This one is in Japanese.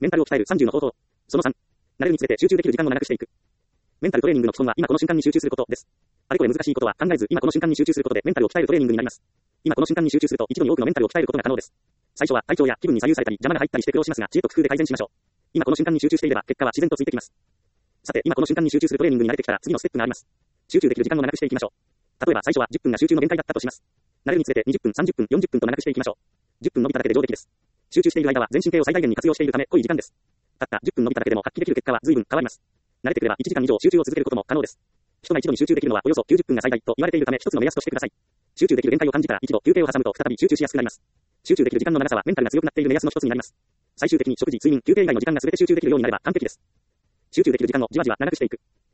メンタルを鍛える30の方法。その3。慣れるにつれて集中できる時間を長くしていく。メンタルトレーニングの基本は今この瞬間に集中することです。あれこれ難しいことは考えず、今この瞬間に集中することでメンタルを鍛えるトレーニングになります。今この瞬間に集中すると一度に多くのメンタルを鍛えることが可能です。最初は体調や気分に左右されたり邪魔が入ったりして苦労しますが、知恵と工夫で改善しましょう。今この瞬間に集中していれば結果は自然とついてきます。さて、今この瞬間に集中するトレーニングに慣れてきたら次のステップがあります。集中できる時間を長くしていきましょう。例えば最初は10分が集中の限界だったとします。慣れるにつれて20分、30分、40分と長くしていきましょう。10分伸びただけで上出来です。集中している間は全神経を最大限に活用しているため濃い時間です。たった10分伸びただけでも発揮できる結果は随分変わります。慣れてくれば1時間以上集中を続けることも可能です。人が一度に集中できるのはおよそ90分が最大と言われているため一つの目安としてください。集中できる限界を感じたら一度休憩を挟むと再び集中しやすくなります。集中できる時間の長さはメンタルが強くなっている目安の一つになります。最終的に食事、睡眠、休憩以外の時間が全て集中できるようになれば完璧です。集中できる時間をじわじわ長くしていく。